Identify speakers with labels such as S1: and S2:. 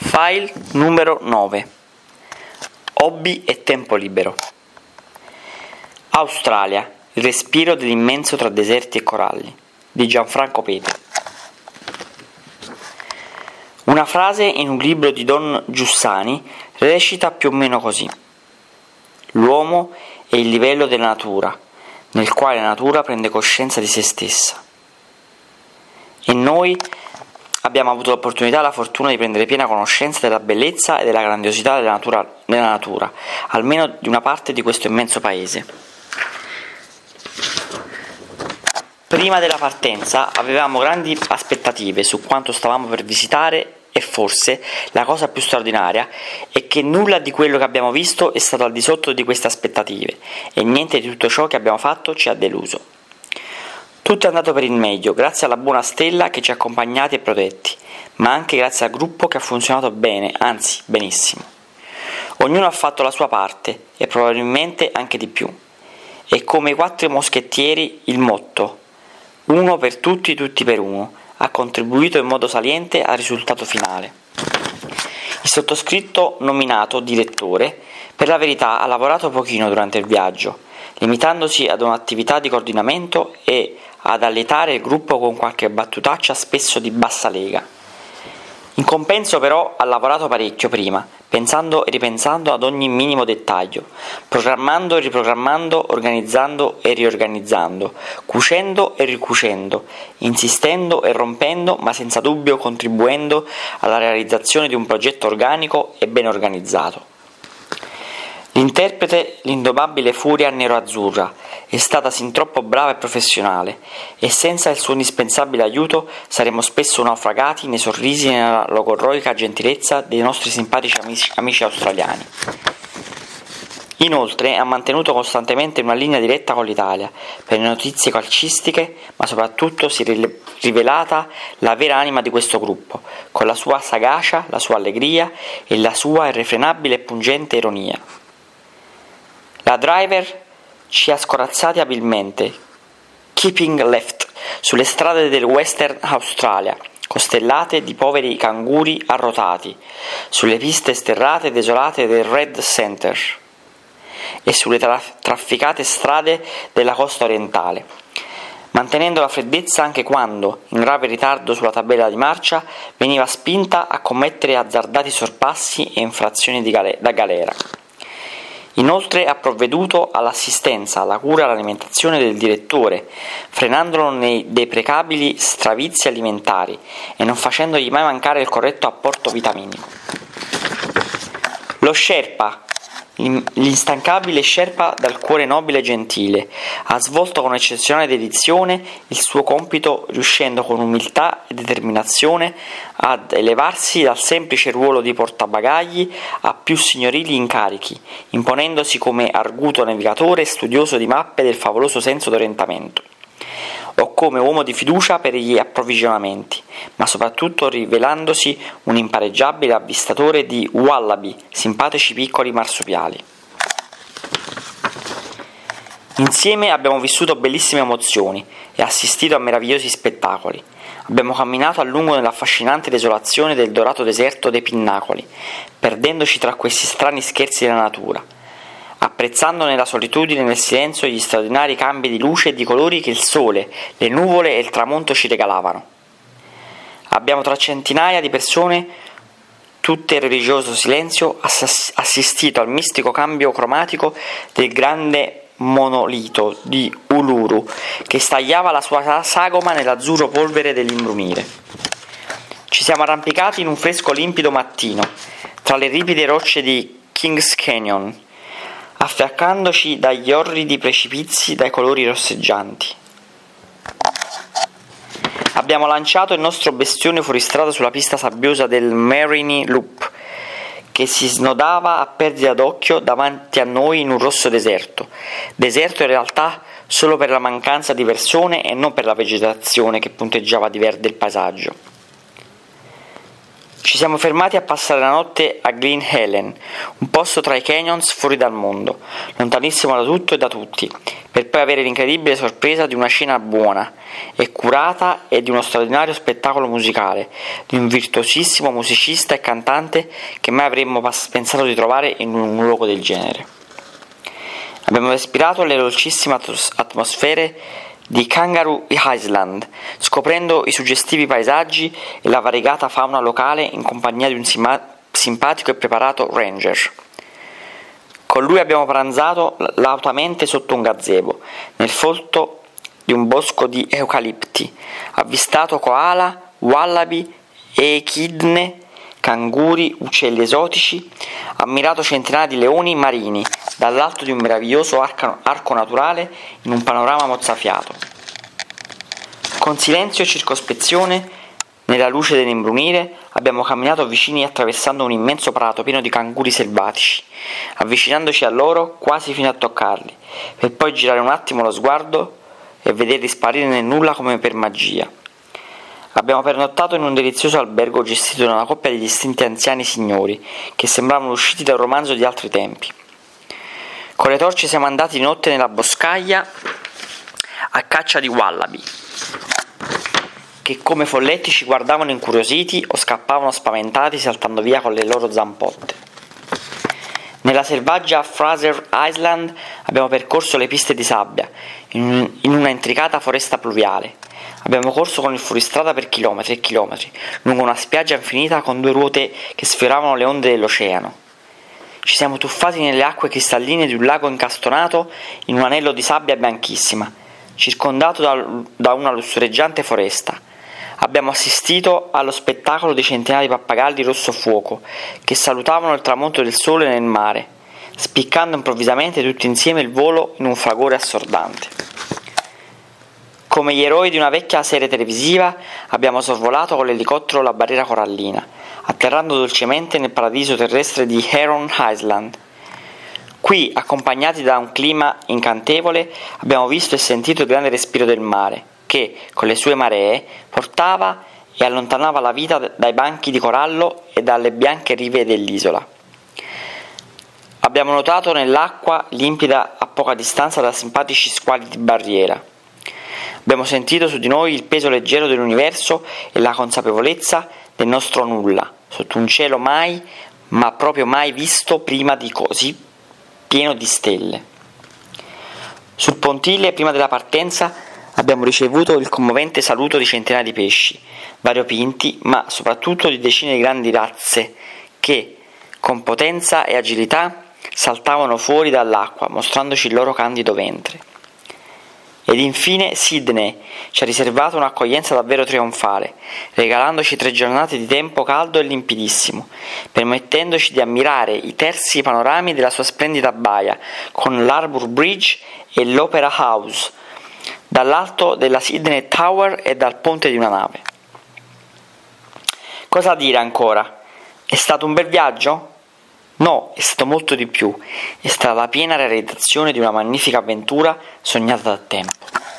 S1: File numero 9. Hobby e tempo libero. Australia, il respiro dell'immenso tra deserti e coralli, di Gianfranco Pete. Una frase in un libro di Don Giussani recita più o meno così: l'uomo è il livello della natura, nel quale la natura prende coscienza di se stessa. E noi abbiamo avuto l'opportunità e la fortuna di prendere piena conoscenza della bellezza e della grandiosità della natura, almeno di una parte di questo immenso paese. Prima della partenza avevamo grandi aspettative su quanto stavamo per visitare e forse la cosa più straordinaria è che nulla di quello che abbiamo visto è stato al di sotto di queste aspettative e niente di tutto ciò che abbiamo fatto ci ha deluso. Tutto è andato per il meglio, grazie alla buona stella che ci ha accompagnati e protetti, ma anche grazie al gruppo che ha funzionato bene, anzi benissimo. Ognuno ha fatto la sua parte e probabilmente anche di più. E come i 4 moschettieri il motto "uno per tutti, tutti per uno" ha contribuito in modo saliente al risultato finale. Il sottoscritto, nominato direttore, per la verità ha lavorato pochino durante il viaggio, limitandosi ad un'attività di coordinamento e ad allietare il gruppo con qualche battutaccia spesso di bassa lega. In compenso però ha lavorato parecchio prima, pensando e ripensando ad ogni minimo dettaglio, programmando e riprogrammando, organizzando e riorganizzando, cucendo e ricucendo, insistendo e rompendo, ma senza dubbio contribuendo alla realizzazione di un progetto organico e ben organizzato. L'interprete, l'indomabile furia nero-azzurra, è stata sin troppo brava e professionale, e senza il suo indispensabile aiuto saremmo spesso naufragati nei sorrisi e nella logorroica gentilezza dei nostri simpatici amici australiani. Inoltre ha mantenuto costantemente una linea diretta con l'Italia per le notizie calcistiche, ma soprattutto si è rivelata la vera anima di questo gruppo, con la sua sagacia, la sua allegria e la sua irrefrenabile e pungente ironia. La driver ci ha scorazzati abilmente, keeping left, sulle strade del Western Australia, costellate di poveri canguri arrotati, sulle piste sterrate e desolate del Red Center e sulle trafficate strade della costa orientale, mantenendo la freddezza anche quando, in grave ritardo sulla tabella di marcia, veniva spinta a commettere azzardati sorpassi e infrazioni da galera. Inoltre ha provveduto all'assistenza, alla cura e all'alimentazione del direttore, frenandolo nei deprecabili stravizi alimentari e non facendogli mai mancare il corretto apporto vitaminico. Lo Sherpa, l'instancabile Sherpa dal cuore nobile e gentile, ha svolto con eccezionale dedizione il suo compito, riuscendo con umiltà e determinazione ad elevarsi dal semplice ruolo di portabagagli a più signorili incarichi, imponendosi come arguto navigatore e studioso di mappe del favoloso senso d'orientamento, o come uomo di fiducia per gli approvvigionamenti, ma soprattutto rivelandosi un impareggiabile avvistatore di wallaby, simpatici piccoli marsupiali. Insieme abbiamo vissuto bellissime emozioni e assistito a meravigliosi spettacoli. Abbiamo camminato a lungo nell'affascinante desolazione del dorato deserto dei Pinnacoli, perdendoci tra questi strani scherzi della natura, apprezzando nella solitudine e nel silenzio gli straordinari cambi di luce e di colori che il sole, le nuvole e il tramonto ci regalavano. Abbiamo tra centinaia di persone, tutte in religioso silenzio, assistito al mistico cambio cromatico del grande monolito di Uluru che stagliava la sua sagoma nell'azzurro polvere dell'imbrunire. Ci siamo arrampicati in un fresco limpido mattino tra le ripide rocce di Kings Canyon, affiancandoci dagli orridi precipizi dai colori rosseggianti. Abbiamo lanciato il nostro bestione fuoristrada sulla pista sabbiosa del Merini Loop, che si snodava a perdita d'occhio davanti a noi in un rosso deserto in realtà solo per la mancanza di persone e non per la vegetazione che punteggiava di verde il paesaggio. Ci siamo fermati a passare la notte a Glen Helen, un posto tra i canyons fuori dal mondo, lontanissimo da tutto e da tutti, per poi avere l'incredibile sorpresa di una cena buona e curata e di uno straordinario spettacolo musicale, di un virtuosissimo musicista e cantante che mai avremmo pensato di trovare in un luogo del genere. Abbiamo respirato le dolcissime atmosfere di Kangaroo Island, scoprendo i suggestivi paesaggi e la variegata fauna locale in compagnia di un simpatico e preparato ranger. Con lui abbiamo pranzato lautamente sotto un gazebo, nel folto di un bosco di eucalipti, avvistato koala, wallaby, echidne, canguri, uccelli esotici, ammirato centinaia di leoni marini dall'alto di un meraviglioso arco naturale in un panorama mozzafiato. Con silenzio e circospezione, nella luce dell'imbrunire, abbiamo camminato vicini attraversando un immenso prato pieno di canguri selvatici, avvicinandoci a loro quasi fino a toccarli, per poi girare un attimo lo sguardo e vederli sparire nel nulla come per magia. Abbiamo pernottato in un delizioso albergo gestito da una coppia di distinti anziani signori che sembravano usciti da un romanzo di altri tempi. Con le torce siamo andati di notte nella boscaglia a caccia di wallaby, che come folletti ci guardavano incuriositi o scappavano spaventati saltando via con le loro zampotte. Nella selvaggia Fraser Island abbiamo percorso le piste di sabbia in una intricata foresta pluviale. Abbiamo corso con il fuoristrada per chilometri e chilometri lungo una spiaggia infinita con 2 ruote che sfioravano le onde dell'oceano. Ci siamo tuffati nelle acque cristalline di un lago incastonato in un anello di sabbia bianchissima, circondato da una lussureggiante foresta. Abbiamo assistito allo spettacolo di centinaia di pappagalli rosso fuoco che salutavano il tramonto del sole nel mare, spiccando improvvisamente tutti insieme il volo in un fragore assordante. Come gli eroi di una vecchia serie televisiva abbiamo sorvolato con l'elicottero la barriera corallina, atterrando dolcemente nel paradiso terrestre di Heron Island. Qui, accompagnati da un clima incantevole, abbiamo visto e sentito il grande respiro del mare, che, con le sue maree, portava e allontanava la vita dai banchi di corallo e dalle bianche rive dell'isola. Abbiamo notato nell'acqua limpida a poca distanza da simpatici squali di barriera. Abbiamo sentito su di noi il peso leggero dell'universo e la consapevolezza del nostro nulla, sotto un cielo mai, ma proprio mai visto prima di così pieno di stelle. Sul pontile, prima della partenza, abbiamo ricevuto il commovente saluto di centinaia di pesci, variopinti, ma soprattutto di decine di grandi razze che, con potenza e agilità, saltavano fuori dall'acqua, mostrandoci il loro candido ventre. Ed infine Sydney ci ha riservato un'accoglienza davvero trionfale, regalandoci 3 giornate di tempo caldo e limpidissimo, permettendoci di ammirare i terzi panorami della sua splendida baia, con l'Harbour Bridge e l'Opera House, dall'alto della Sydney Tower e dal ponte di una nave. Cosa dire ancora? È stato un bel viaggio? No, è stato molto di più, è stata la piena realizzazione di una magnifica avventura sognata da tempo.